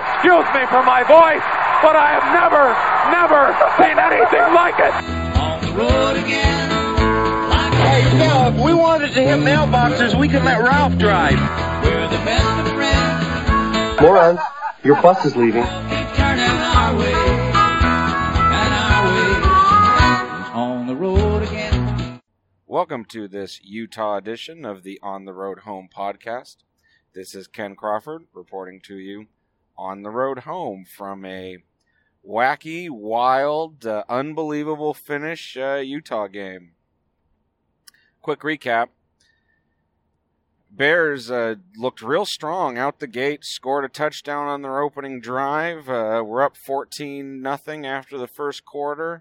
Excuse me for my voice, but I have never seen anything like it. On the road again. Hey, Phil, if we wanted to hit mailboxes, we could let Ralph drive. We're the best of friends. Moron, your bus is leaving. Keep turning our way. And our way is on the road again. Welcome to this Utah edition of the On the Road Home podcast. This is Ken Crawford reporting to you on the road home from a wacky, wild, unbelievable finish Utah game. Quick recap. Bears looked real strong out the gate, scored a touchdown on their opening drive. We're up 14-0 after the first quarter.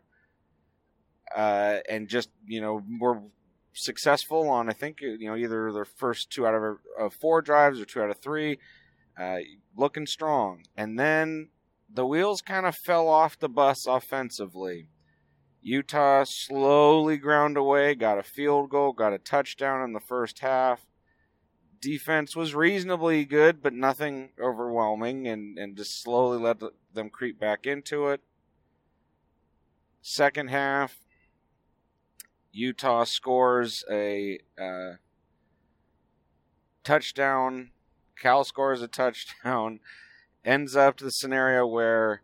And just, we're successful on, I think, either their first 2 out of 4 drives or 2 out of 3. Looking strong. And then the wheels kind of fell off the bus offensively. Utah slowly ground away, got a field goal, got a touchdown in the first half. Defense was reasonably good, but nothing overwhelming, and just slowly let them creep back into it. Second half, Utah scores a touchdown. Cal scores a touchdown. Ends up to the scenario where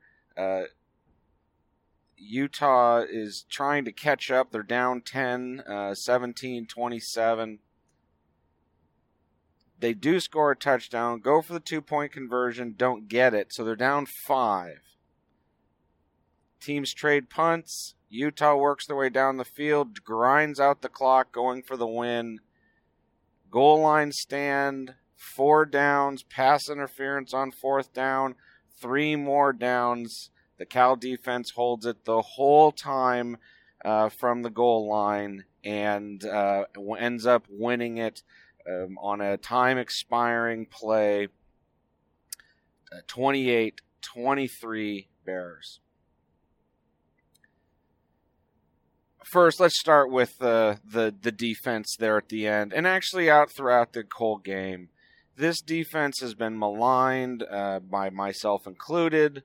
Utah is trying to catch up. They're down 10, 17-27. They do score a touchdown, go for the 2-point conversion, don't get it, so they're down 5. Teams trade punts. Utah works their way down the field, grinds out the clock, going for the win. Goal line stand, 4 downs, pass interference on 4th down, 3 more downs. The Cal defense holds it the whole time from the goal line and ends up winning it on a time-expiring play, 28-23 Bears. First, let's start with the defense there at the end, and actually out throughout the whole game. This defense has been maligned by myself included,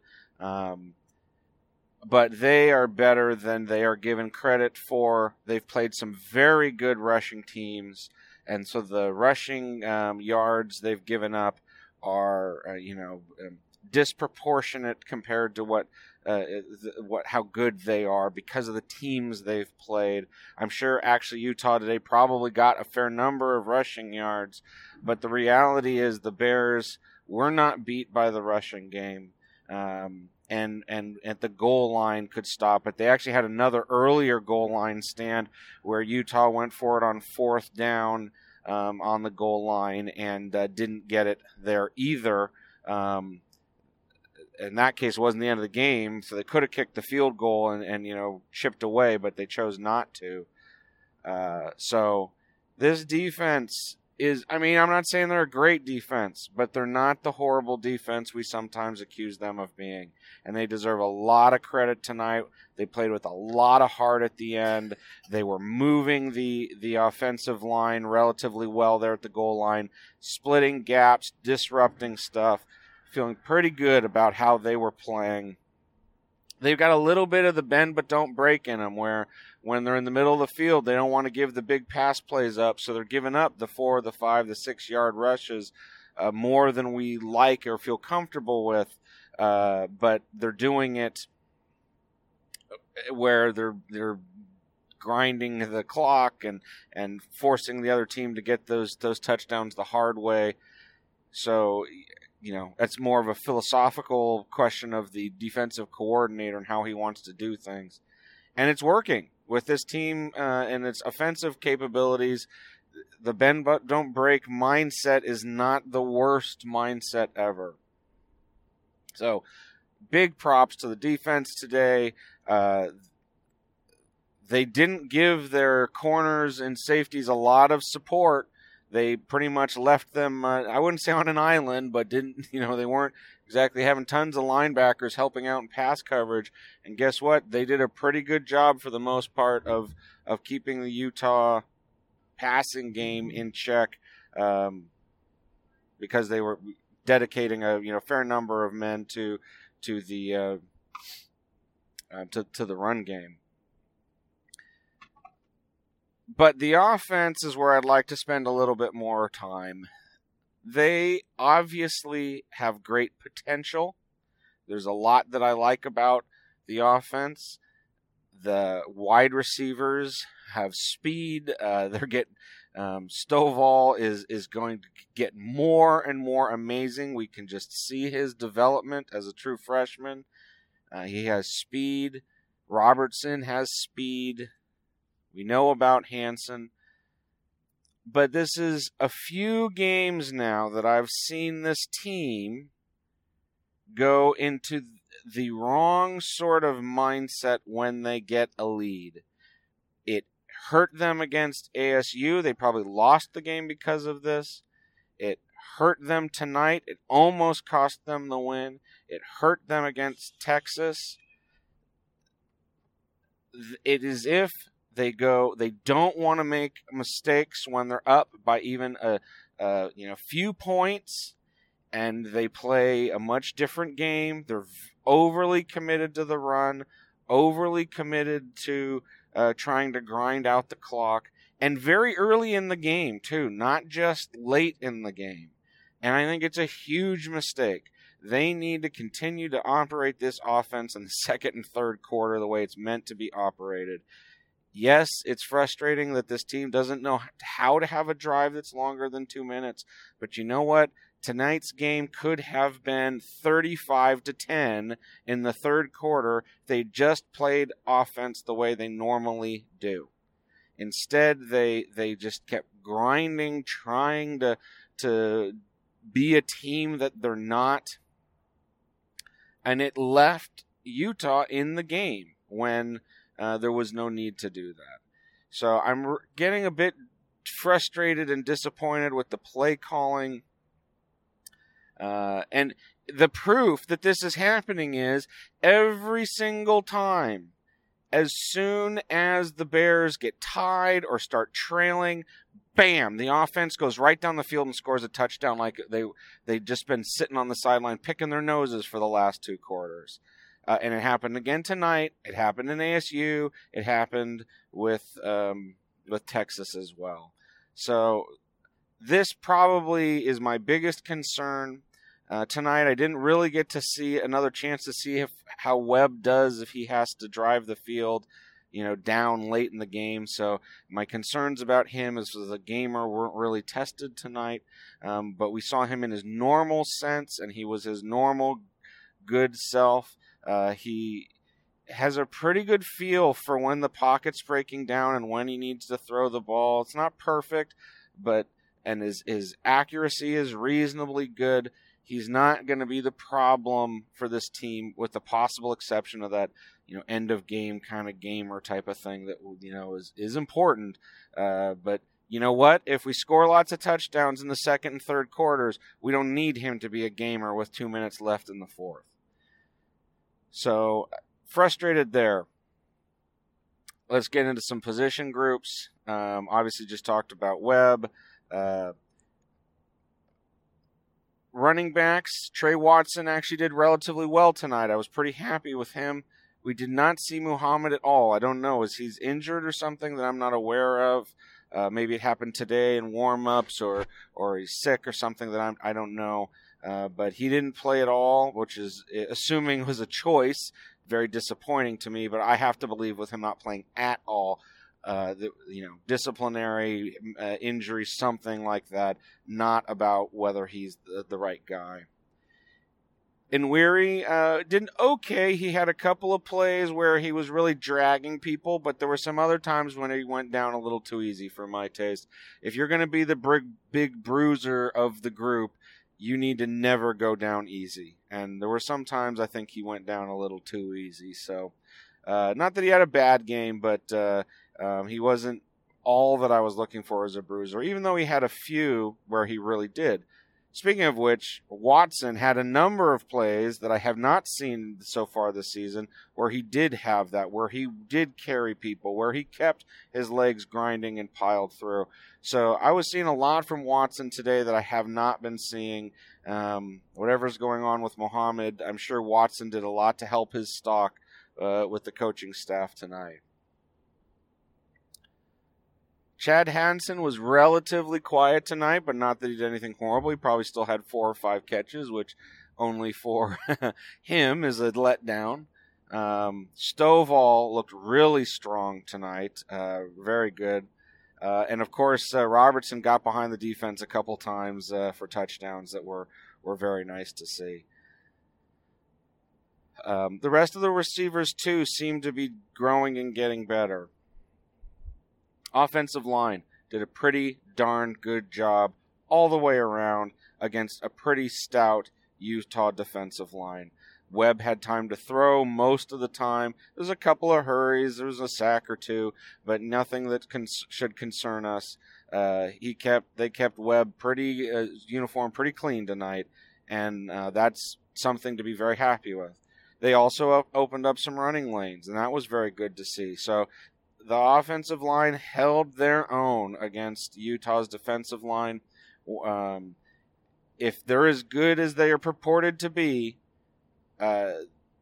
but they are better than they are given credit for. They've played some very good rushing teams, and so the rushing yards they've given up are, disproportionate compared to how good they are because of the teams they've played. I'm sure actually Utah today probably got a fair number of rushing yards, but the reality is the Bears were not beat by the rushing game, and at the goal line could stop it. They actually had another earlier goal line stand where Utah went for it on 4th down on the goal line and didn't get it there either. In that case, it wasn't the end of the game, so they could have kicked the field goal and chipped away, but they chose not to. So this defense is, I'm not saying they're a great defense, but they're not the horrible defense we sometimes accuse them of being. And they deserve a lot of credit tonight. They played with a lot of heart at the end. They were moving the offensive line relatively well there at the goal line, splitting gaps, disrupting stuff. Feeling pretty good about how they were playing. They've got a little bit of the bend but don't break in them, where when they're in the middle of the field, they don't want to give the big pass plays up, so they're giving up the 4, the 5, the 6-yard rushes more than we like or feel comfortable with, but they're doing it where they're grinding the clock and forcing the other team to get those touchdowns the hard way. So that's more of a philosophical question of the defensive coordinator and how he wants to do things. And it's working with this team and its offensive capabilities. The bend but don't break mindset is not the worst mindset ever. So big props to the defense today. They didn't give their corners and safeties a lot of support. They pretty much left them, I wouldn't say on an island, but didn't, they weren't exactly having tons of linebackers helping out in pass coverage. And guess what? They did a pretty good job for the most part of keeping the Utah passing game in check because they were dedicating a fair number of men to the to the run game. But the offense is where I'd like to spend a little bit more time. They obviously have great potential. There's a lot that I like about the offense. The wide receivers have speed. They're getting Stovall is going to get more and more amazing. We can just see his development as a true freshman. He has speed. Robertson has speed. We know about Hansen. But this is a few games now that I've seen this team go into the wrong sort of mindset when they get a lead. It hurt them against ASU. They probably lost the game because of this. It hurt them tonight. It almost cost them the win. It hurt them against Texas. It is if they don't want to make mistakes when they're up by even a few points, and they play a much different game. They're overly committed to the run, overly committed to trying to grind out the clock, and very early in the game too, not just late in the game. And I think it's a huge mistake. They need to continue to operate this offense in the second and third quarter the way it's meant to be operated. Yes, it's frustrating that this team doesn't know how to have a drive that's longer than 2 minutes, but you know what? Tonight's game could have been 35-10 in the third quarter if they just played offense the way they normally do. Instead, they just kept grinding, trying to be a team that they're not, and it left Utah in the game when there was no need to do that. So I'm getting a bit frustrated and disappointed with the play calling. And the proof that this is happening is every single time, as soon as the Bears get tied or start trailing, bam, the offense goes right down the field and scores a touchdown like they've just been sitting on the sideline picking their noses for the last 2 quarters. And it happened again tonight. It happened in ASU. It happened with Texas as well. So this probably is my biggest concern. Tonight I didn't really get to see another chance to see how Webb does if he has to drive the field, down late in the game. So my concerns about him as a gamer weren't really tested tonight. But we saw him in his normal sense, and he was his normal good self. He has a pretty good feel for when the pocket's breaking down and when he needs to throw the ball. It's not perfect, and his accuracy is reasonably good. He's not going to be the problem for this team, with the possible exception of that, end of game kind of gamer type of thing that, is important. But you know what? If we score lots of touchdowns in the second and third quarters, we don't need him to be a gamer with 2 minutes left in the fourth. So, frustrated there. Let's get into some position groups. Obviously, just talked about Webb. Running backs, Trey Watson actually did relatively well tonight. I was pretty happy with him. We did not see Muhammad at all. I don't know. Is he injured or something that I'm not aware of? Maybe it happened today in warm-ups, or he's sick or something that I don't know. But he didn't play at all, which is, assuming was a choice, very disappointing to me. But I have to believe with him not playing at all, disciplinary injury, something like that, not about whether he's the right guy. Nwiri did okay. He had a couple of plays where he was really dragging people, but there were some other times when he went down a little too easy for my taste. If you're going to be the big bruiser of the group, you need to never go down easy. And there were some times I think he went down a little too easy. So, not that he had a bad game, but he wasn't all that I was looking for as a bruiser, even though he had a few where he really did. Speaking of which, Watson had a number of plays that I have not seen so far this season where he did have that, where he did carry people, where he kept his legs grinding and piled through. So I was seeing a lot from Watson today that I have not been seeing Whatever's going on with Muhammad, I'm sure Watson did a lot to help his stock with the coaching staff tonight. Chad Hansen was relatively quiet tonight, but not that he did anything horrible. He probably still had 4 or 5 catches, which only for him is a letdown. Stovall looked really strong tonight, very good. And of course, Robertson got behind the defense a couple times for touchdowns that were very nice to see. The rest of the receivers, too, seem to be growing and getting better. Offensive line did a pretty darn good job all the way around against a pretty stout Utah defensive line. Webb had time to throw most of the time. There's a couple of hurries. There was a sack or two, but nothing that should concern us. They kept Webb pretty uniform, pretty clean tonight, and that's something to be very happy with. They also opened up some running lanes, and that was very good to see. So the offensive line held their own against Utah's defensive line. If they're as good as they are purported to be, and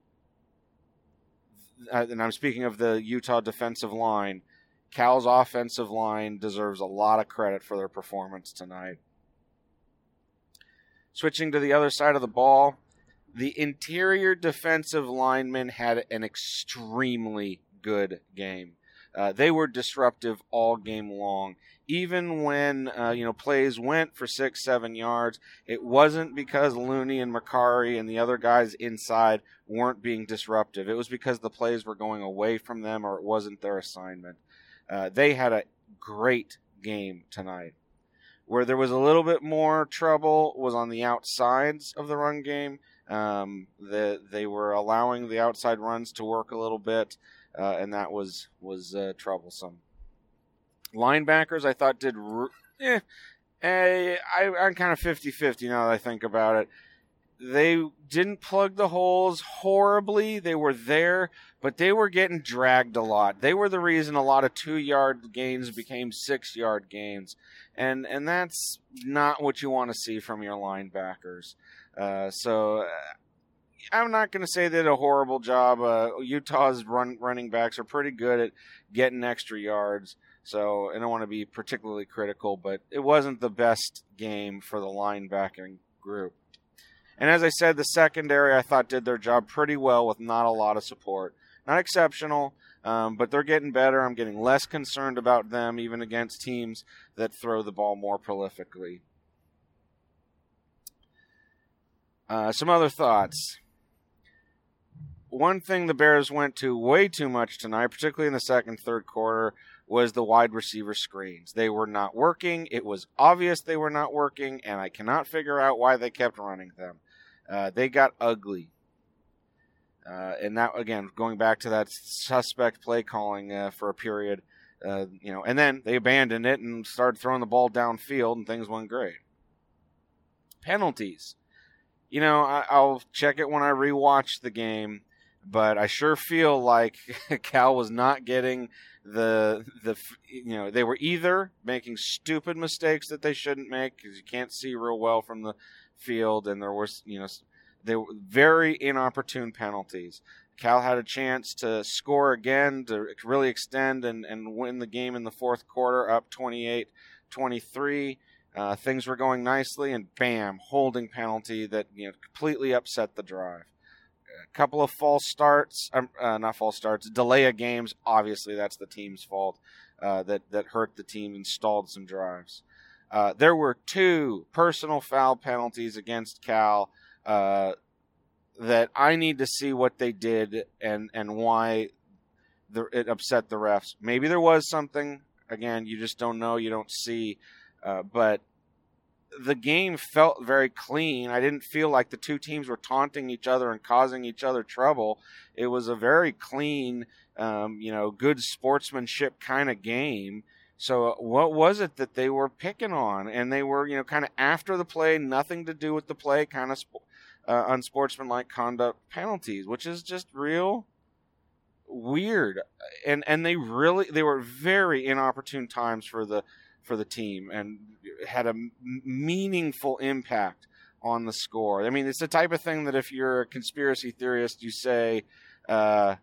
I'm speaking of the Utah defensive line, Cal's offensive line deserves a lot of credit for their performance tonight. Switching to the other side of the ball, the interior defensive linemen had an extremely good game. They were disruptive all game long. Even when plays went for 6-7 yards, it wasn't because Looney and Macari and the other guys inside weren't being disruptive. It was because the plays were going away from them or it wasn't their assignment. They had a great game tonight. Where there was a little bit more trouble was on the outsides of the run game. They were allowing the outside runs to work a little bit. And that was troublesome. Linebackers, I thought, did... I'm kind of 50-50 now that I think about it. They didn't plug the holes horribly. They were there, but they were getting dragged a lot. They were the reason a lot of 2-yard gains became 6-yard gains. And that's not what you want to see from your linebackers. So I'm not going to say they did a horrible job. Utah's running backs are pretty good at getting extra yards, so I don't want to be particularly critical, but it wasn't the best game for the linebacking group. And as I said, the secondary I thought did their job pretty well with not a lot of support. Not exceptional, but they're getting better. I'm getting less concerned about them, even against teams that throw the ball more prolifically. Some other thoughts. One thing the Bears went to way too much tonight, particularly in the second, third quarter, was the wide receiver screens. They were not working. It was obvious they were not working, and I cannot figure out why they kept running them. They got ugly. And that, again, going back to that suspect play calling for a period, and then they abandoned it and started throwing the ball downfield, and things went great. Penalties. I'll check it when I rewatch the game, but I sure feel like Cal was not getting they were either making stupid mistakes that they shouldn't make because you can't see real well from the field, and there was, they were very inopportune penalties. Cal had a chance to score again to really extend and win the game in the fourth quarter, up 28-23. Things were going nicely, and bam, holding penalty that completely upset the drive. A couple of delay of games. Obviously, that's the team's fault that hurt the team and stalled some drives. There were 2 personal foul penalties against Cal that I need to see what they did and why it upset the refs. Maybe there was something. Again, you just don't know. You don't see. But the game felt very clean. I didn't feel like the 2 teams were taunting each other and causing each other trouble. It was a very clean, good sportsmanship kind of game. So what was it that they were picking on? And they were, kind of after the play, nothing to do with the play, kind of unsportsmanlike conduct penalties, which is just real weird. And they were very inopportune times for the team and had a meaningful impact on the score. I mean, it's the type of thing that if you're a conspiracy theorist, you say, the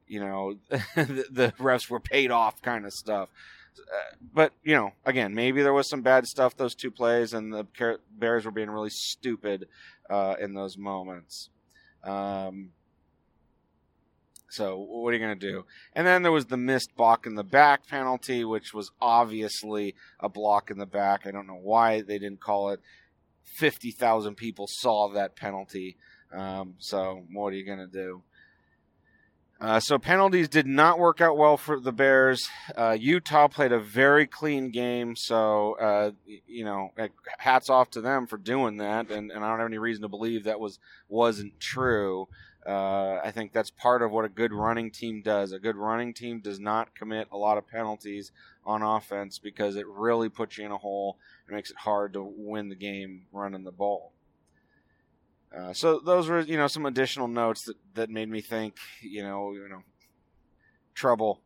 refs were paid off kind of stuff. But, again, maybe there was some bad stuff those two plays, and the Bears were being really stupid in those moments. So what are you going to do? And then there was the missed block in the back penalty, which was obviously a block in the back. I don't know why they didn't call it. 50,000 people saw that penalty. So what are you going to do? So penalties did not work out well for the Bears. Utah played a very clean game, so hats off to them for doing that. And I don't have any reason to believe that wasn't true. I think that's part of what a good running team does. A good running team does not commit a lot of penalties on offense because it really puts you in a hole and makes it hard to win the game running the ball. So those were, some additional notes that made me think, trouble,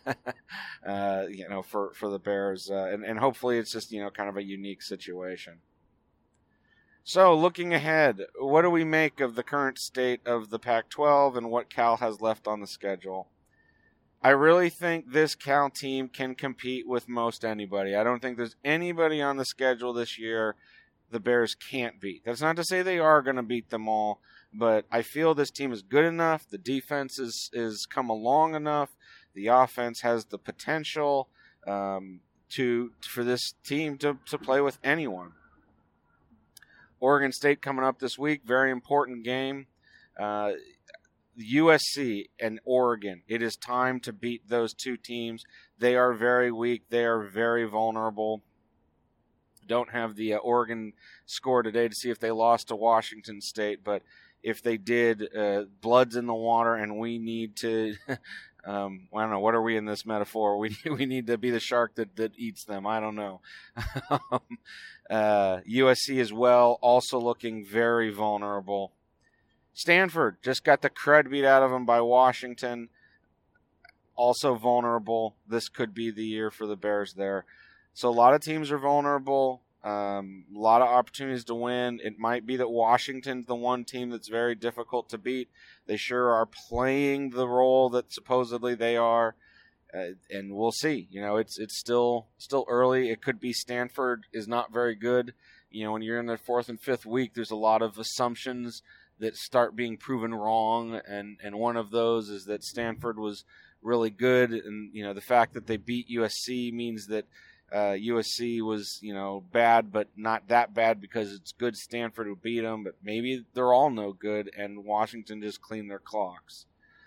for the Bears, and hopefully it's just, kind of a unique situation. So looking ahead, what do we make of the current state of the Pac-12 and what Cal has left on the schedule? I really think this Cal team can compete with most anybody. I don't think there's anybody on the schedule this year the Bears can't beat. That's not to say they are going to beat them all, but I feel this team is good enough. The defense is come along enough. The offense has the potential for this team to play with anyone. Oregon State coming up this week, very important game. USC and Oregon, it is time to beat those two teams. They are very weak. They are very vulnerable. Don't have the Oregon score today to see if they lost to Washington State, but if they did, blood's in the water, and we need to. I don't know. What are we in this metaphor? We need to be the shark that eats them. I don't know. USC as well, also looking very vulnerable. Stanford just got the crud beat out of them by Washington. Also vulnerable. This could be the year for the Bears there. So a lot of teams are vulnerable. A lot of opportunities to win. It might be that Washington's the one team that's very difficult to beat. They sure are playing the role that supposedly they are, and we'll see. It's still early. It could be Stanford is not very good. When you're in the fourth and fifth week, there's a lot of assumptions that start being proven wrong, and one of those is that Stanford was really good, and the fact that they beat USC means that USC was, bad, but not that bad because it's good Stanford who beat them, but maybe they're all no good and Washington just cleaned their clocks.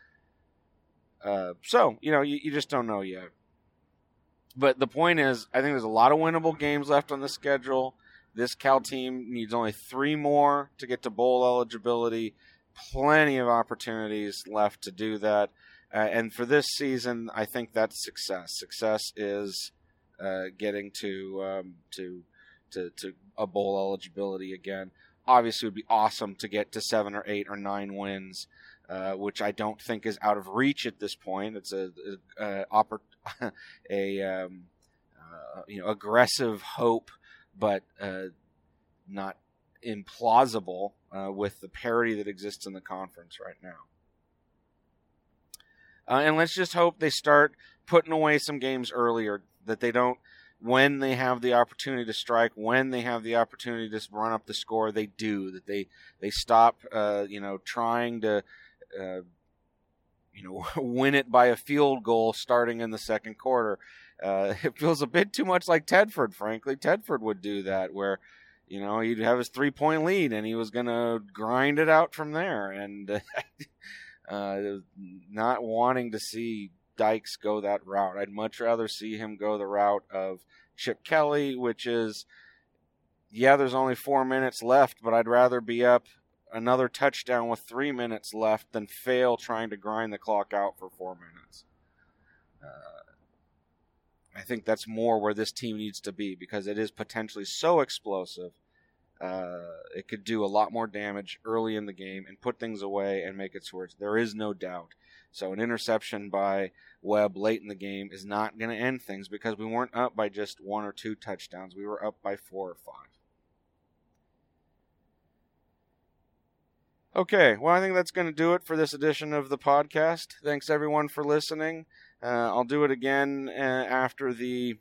So, you just don't know yet. But the point is, I think there's a lot of winnable games left on the schedule. This Cal team needs only 3 more to get to bowl eligibility. Plenty of opportunities left to do that. And for this season, I think that's success. Success is getting to a bowl eligibility again. Obviously, it would be awesome to get to 7 or 8 or 9 wins, which I don't think is out of reach at this point. It's aggressive hope, but not implausible with the parity that exists in the conference right now. And let's just hope they start putting away some games earlier, that they don't, when they have the opportunity to strike, when they have the opportunity to run up the score, they do, that they stop, trying to, win it by a field goal starting in the second quarter. It feels a bit too much like Tedford, frankly. Tedford would do that, where, he'd have his 3-point lead and he was going to grind it out from there. And not wanting to see Dykes go that route. I'd much rather see him go the route of Chip Kelly, which is, there's only 4 minutes left, but I'd rather be up another touchdown with 3 minutes left than fail trying to grind the clock out for 4 minutes. I think that's more where this team needs to be, because it is potentially so explosive. It could do a lot more damage early in the game and put things away and make it so there is no doubt. So an interception by Webb late in the game is not going to end things, because we weren't up by just 1 or 2 touchdowns. We were up by 4 or 5. Okay, well, I think that's going to do it for this edition of the podcast. Thanks, everyone, for listening. I'll do it again after the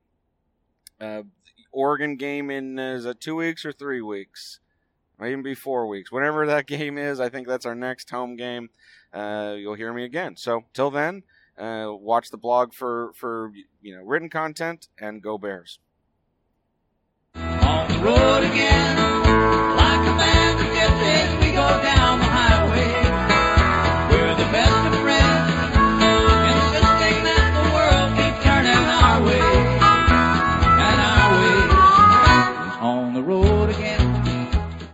Oregon game in, is it 2 weeks or 3 weeks? Might even be 4 weeks. Whenever that game is, I think that's our next home game. You'll hear me again. So, till then, watch the blog for written content, and go Bears. On the road again, like a band of gypsies, we go down the